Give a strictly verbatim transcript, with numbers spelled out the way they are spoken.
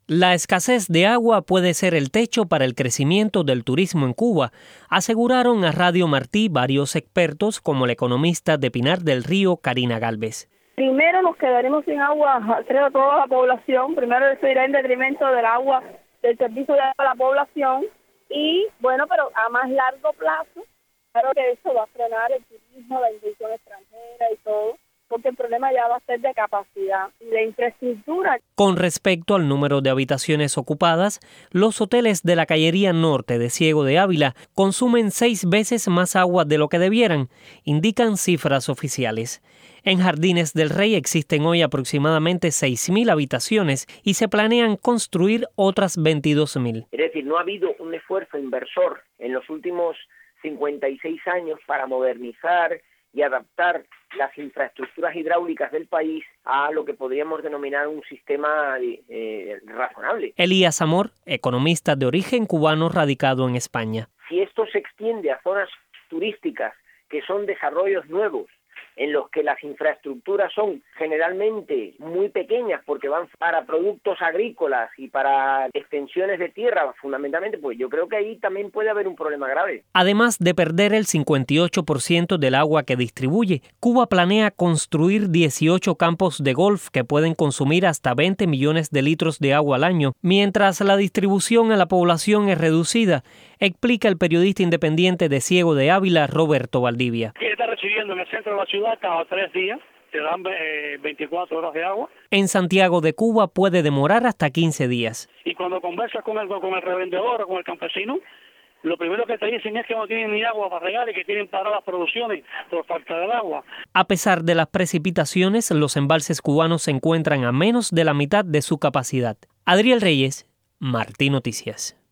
La escasez de agua puede ser el techo para el crecimiento del turismo en Cuba, aseguraron a Radio Martí varios expertos como la economista de Pinar del Río, Karina Gálvez. Primero nos quedaremos sin agua, creo, toda la población. Primero eso irá en detrimento del agua, del servicio de agua a la población. Y bueno, pero a más largo plazo, claro que eso va a frenar el turismo, la inversión extranjera y todo, porque el problema ya va a ser de capacidad y de infraestructura. Con respecto al número de habitaciones ocupadas, los hoteles de la Callería Norte de Ciego de Ávila consumen seis veces más agua de lo que debieran, indican cifras oficiales. En Jardines del Rey existen hoy aproximadamente seis mil habitaciones y se planean construir otras veintidós mil. Es decir, no ha habido un esfuerzo inversor en los últimos cincuenta y seis años para modernizar y adaptar las infraestructuras hidráulicas del país a lo que podríamos denominar un sistema eh, razonable. Elías Amor, economista de origen cubano radicado en España. Si esto se extiende a zonas turísticas que son desarrollos nuevos, en los que las infraestructuras son generalmente muy pequeñas porque van para productos agrícolas y para extensiones de tierra fundamentalmente, pues yo creo que ahí también puede haber un problema grave. Además de perder el cincuenta y ocho por ciento del agua que distribuye, Cuba planea construir dieciocho campos de golf que pueden consumir hasta veinte millones de litros de agua al año, mientras la distribución a la población es reducida, explica el periodista independiente de Ciego de Ávila, Roberto Valdivia. Está recibiendo en el centro de la ciudad cada tres días, te dan eh, veinticuatro horas de agua. En Santiago de Cuba puede demorar hasta quince días. Y cuando conversas con el, con el revendedor o con el campesino, lo primero que te dicen es que no tienen ni agua para regar y que tienen paradas las producciones por falta del agua. A pesar de las precipitaciones, los embalses cubanos se encuentran a menos de la mitad de su capacidad. Adriel Reyes, Martí Noticias.